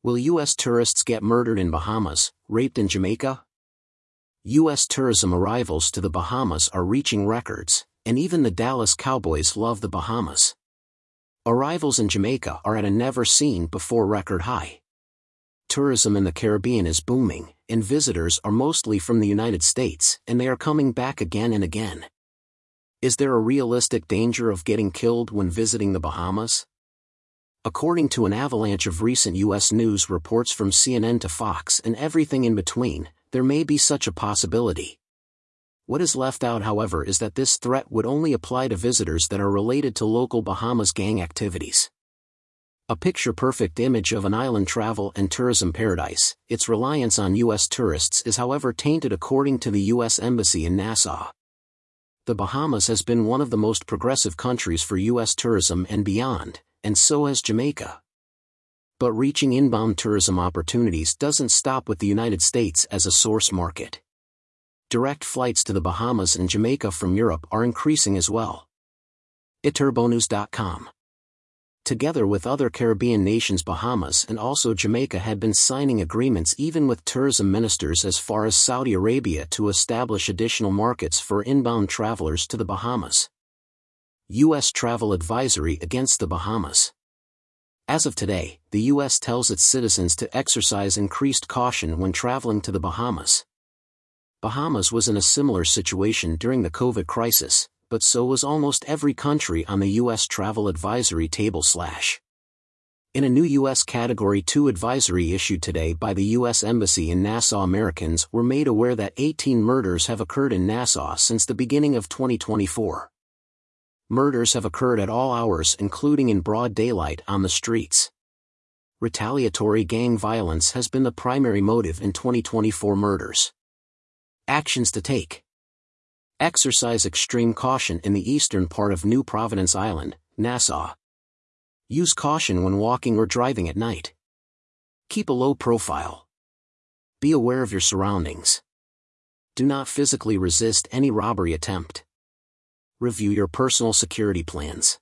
Will U.S. tourists get murdered in Bahamas, raped in Jamaica? U.S. tourism arrivals to the Bahamas are reaching records, and even the Dallas Cowboys love the Bahamas. Arrivals in Jamaica are at a never-seen-before record high. Tourism in the Caribbean is booming, and visitors are mostly from the United States, and they are coming back again and again. Is there a realistic danger of getting killed when visiting the Bahamas? According to an avalanche of recent U.S. news reports from CNN to Fox and everything in between, there may be such a possibility. What is left out, however, is that this threat would only apply to visitors that are related to local Bahamas gang activities. A picture-perfect image of an island travel and tourism paradise, its reliance on U.S. tourists is however tainted according to the U.S. Embassy in Nassau. The Bahamas has been one of the most progressive countries for U.S. tourism and beyond, and so has Jamaica. But reaching inbound tourism opportunities doesn't stop with the United States as a source market. Direct flights to the Bahamas and Jamaica from Europe are increasing as well. iturbonews.com. Together with other Caribbean nations, Bahamas and also Jamaica had been signing agreements even with tourism ministers as far as Saudi Arabia to establish additional markets for inbound travelers to the Bahamas. U.S. travel advisory against the Bahamas. As of today, the U.S. tells its citizens to exercise increased caution when traveling to the Bahamas. Bahamas was in a similar situation during the COVID crisis, but so was almost every country on the U.S. travel advisory table. In a new U.S. Category 2 advisory issued today by the U.S. Embassy in Nassau, Americans were made aware that 18 murders have occurred in Nassau since the beginning of 2024. Murders have occurred at all hours, including in broad daylight on the streets. Retaliatory gang violence has been the primary motive in 2024 murders. Actions to take. Exercise extreme caution in the eastern part of New Providence Island, Nassau. Use caution when walking or driving at night. Keep a low profile. Be aware of your surroundings. Do not physically resist any robbery attempt. Review your personal security plans.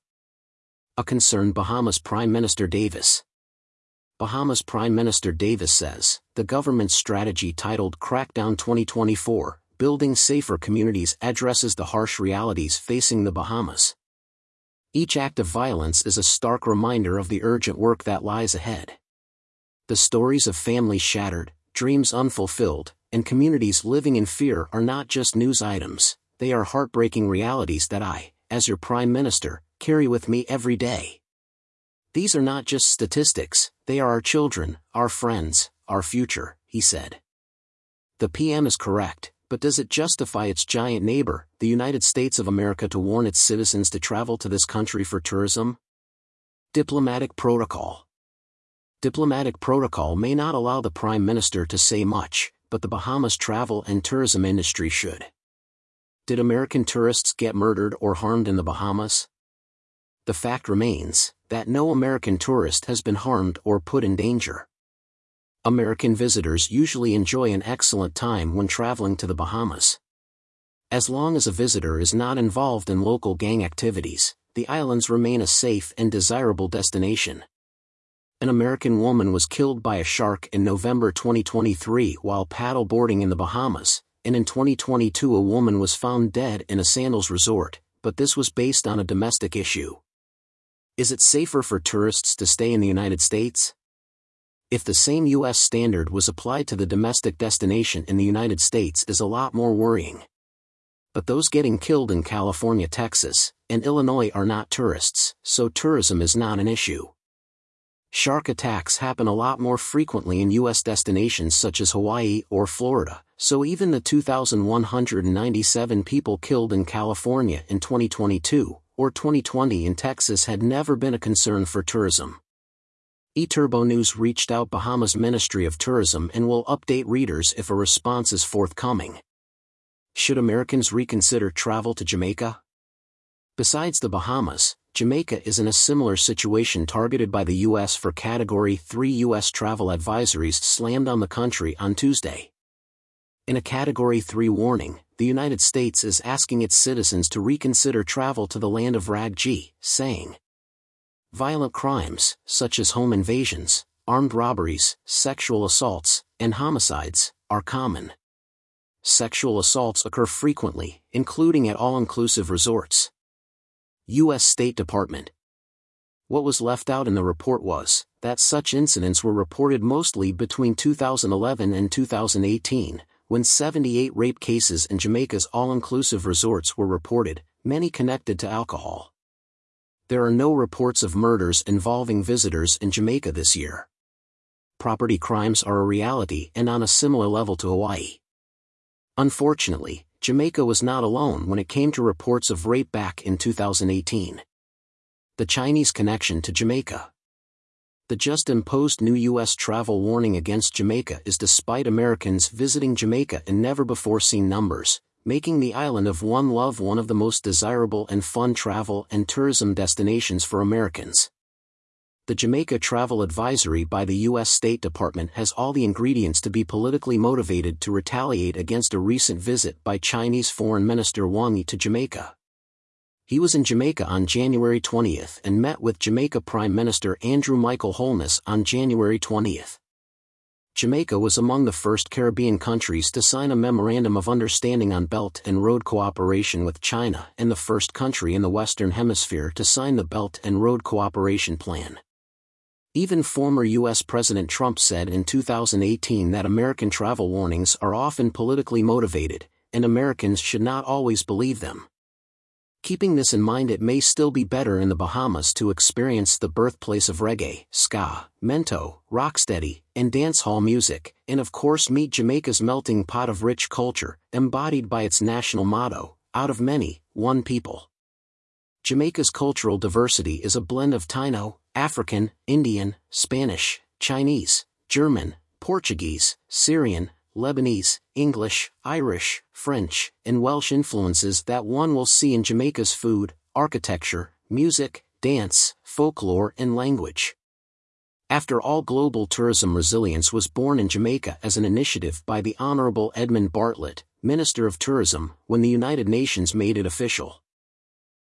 A concerned Bahamas Prime Minister Davis. Bahamas Prime Minister Davis says, the government's strategy titled Crackdown 2024, Building Safer Communities addresses the harsh realities facing the Bahamas. Each act of violence is a stark reminder of the urgent work that lies ahead. The stories of families shattered, dreams unfulfilled, and communities living in fear are not just news items. They are heartbreaking realities that I, as your Prime Minister, carry with me every day. These are not just statistics, they are our children, our friends, our future, he said. The PM is correct, but does it justify its giant neighbor, the United States of America, to warn its citizens to travel to this country for tourism? Diplomatic protocol. Diplomatic protocol may not allow the Prime Minister to say much, but the Bahamas travel and tourism industry should. Did American tourists get murdered or harmed in the Bahamas? The fact remains that no American tourist has been harmed or put in danger. American visitors usually enjoy an excellent time when traveling to the Bahamas. As long as a visitor is not involved in local gang activities, the islands remain a safe and desirable destination. An American woman was killed by a shark in November 2023 while paddle boarding in the Bahamas, and in 2022 a woman was found dead in a sandals resort, but this was based on a domestic issue. Is it safer for tourists to stay in the United States? If the same U.S. standard was applied to the domestic destination in the United States, is a lot more worrying. But those getting killed in California, Texas, and Illinois are not tourists, so tourism is not an issue. Shark attacks happen a lot more frequently in U.S. destinations such as Hawaii or Florida, so even the 2,197 people killed in California in 2022, or 2020 in Texas, had never been a concern for tourism. eTurbo News reached out Bahamas Ministry of Tourism and will update readers if a response is forthcoming. Should Americans reconsider travel to Jamaica? Besides the Bahamas, Jamaica is in a similar situation targeted by the U.S. for Category 3 U.S. travel advisories slammed on the country on Tuesday. In a Category 3 warning, the United States is asking its citizens to reconsider travel to the land of Rag G, saying, violent crimes, such as home invasions, armed robberies, sexual assaults, and homicides are common. Sexual assaults occur frequently, including at all-inclusive resorts. U.S. State Department. What was left out in the report was that such incidents were reported mostly between 2011 and 2018, when 78 rape cases in Jamaica's all-inclusive resorts were reported, many connected to alcohol. There are no reports of murders involving visitors in Jamaica this year. Property crimes are a reality and on a similar level to Hawaii. Unfortunately, Jamaica was not alone when it came to reports of rape back in 2018. The Chinese connection to Jamaica. The just-imposed new U.S. travel warning against Jamaica is despite Americans visiting Jamaica in never-before-seen numbers, making the island of One Love one of the most desirable and fun travel and tourism destinations for Americans. The Jamaica Travel Advisory by the U.S. State Department has all the ingredients to be politically motivated to retaliate against a recent visit by Chinese Foreign Minister Wang Yi to Jamaica. He was in Jamaica on January 20th and met with Jamaica Prime Minister Andrew Michael Holness on January 20th. Jamaica was among the first Caribbean countries to sign a Memorandum of Understanding on Belt and Road Cooperation with China and the first country in the Western Hemisphere to sign the Belt and Road Cooperation Plan. Even former U.S. President Trump said in 2018 that American travel warnings are often politically motivated, and Americans should not always believe them. Keeping this in mind, it may still be better in the Bahamas to experience the birthplace of reggae, ska, mento, rocksteady, and dancehall music, and of course meet Jamaica's melting pot of rich culture, embodied by its national motto, out of many, one people. Jamaica's cultural diversity is a blend of Taino, African, Indian, Spanish, Chinese, German, Portuguese, Syrian, Lebanese, English, Irish, French, and Welsh influences that one will see in Jamaica's food, architecture, music, dance, folklore, and language. After all, global tourism resilience was born in Jamaica as an initiative by the Honorable Edmund Bartlett, Minister of Tourism, when the United Nations made it official.